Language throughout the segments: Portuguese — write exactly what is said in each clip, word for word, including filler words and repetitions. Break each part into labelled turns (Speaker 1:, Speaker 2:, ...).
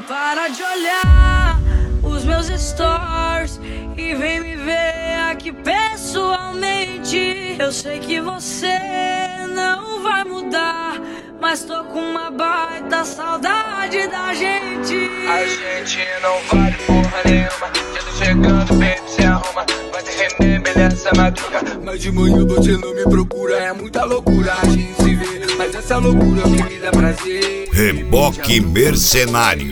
Speaker 1: Para de olhar os meus stories e vem me ver aqui pessoalmente. Eu sei que você não vai mudar, mas tô com uma baita saudade da gente.
Speaker 2: A gente não vale porra nenhuma. Já tô chegando, baby, se arruma. Vai ter remember essa madruga. Mas de manhã você não me procura. É muita loucura a gente se vê, mas essa loucura é o que me dá prazer.
Speaker 3: Reboque Mercenário.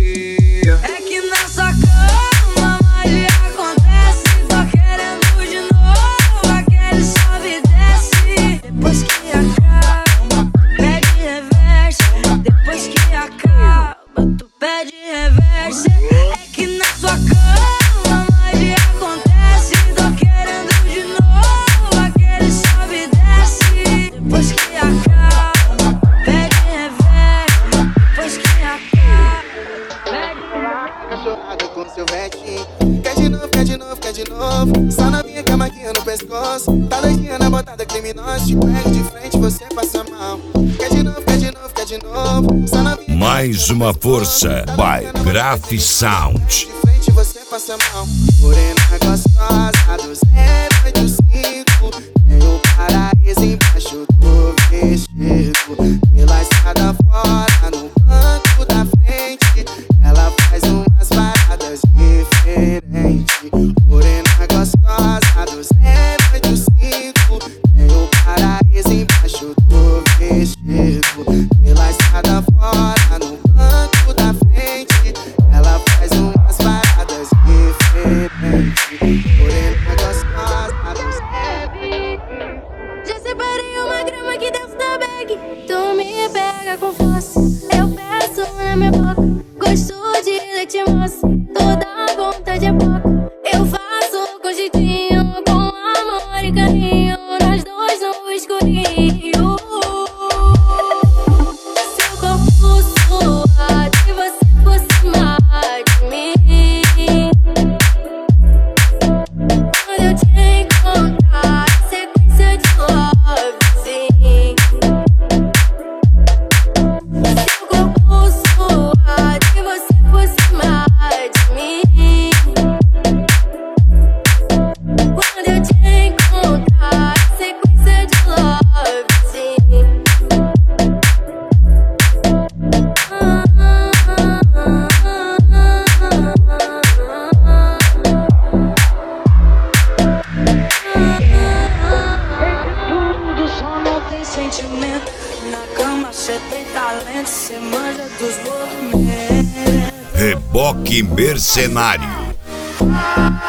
Speaker 1: É que nessa cama magia acontece. Tô querendo de novo aquele sobe e desce. Depois que acaba, pede reverse. Depois que acaba, tu pede reverse. É que na sua cama magia acontece. Tô querendo de novo aquele sobe e desce. Depois que acaba, pede reverse. Depois que acaba, pede
Speaker 4: Chorada com seu vetinho. Quer de novo, quer de novo, quer de novo. Só novinha com a maquinha no pescoço. Tá doidinha na botada criminosa. Te pego de frente, você passa mal. Quer de novo, quer de novo, quer de novo. Só novinha
Speaker 3: Mais uma força by Graf Sound.
Speaker 4: de frente, você passa mal. Morena gostosa do zero oito cinco. Tem o paraíso embaixo do vestido. Pela escada fora, no banco da frente. Ela faz umas paradas diferentes. Morena gostosa do zero oito cinco. Tem o paraíso embaixo do vestido. Pela escada fora, no banco da frente. Ela faz umas paradas diferentes. Morena gostosa do zero.
Speaker 5: Já separei uma grama aqui dentro da bag. Tu me pega com força, eu peço na minha boca. Gosto de leite moça, toda vontade é pouco. Eu faço com jeitinho, com amor e carinho. Nós dois no escurinho. Seu corpo suado e você por cima de mim. Quando eu te encontrar, sequência de love, sim. Seu corpo suado e você por cima de mim. Quando eu te encontrar, sequência de love, sim.
Speaker 1: tudo, só não tem sentimento. Na cama cê tem talento, cê manja dos movimentos.
Speaker 3: Reboque Mercenário.
Speaker 1: Ah,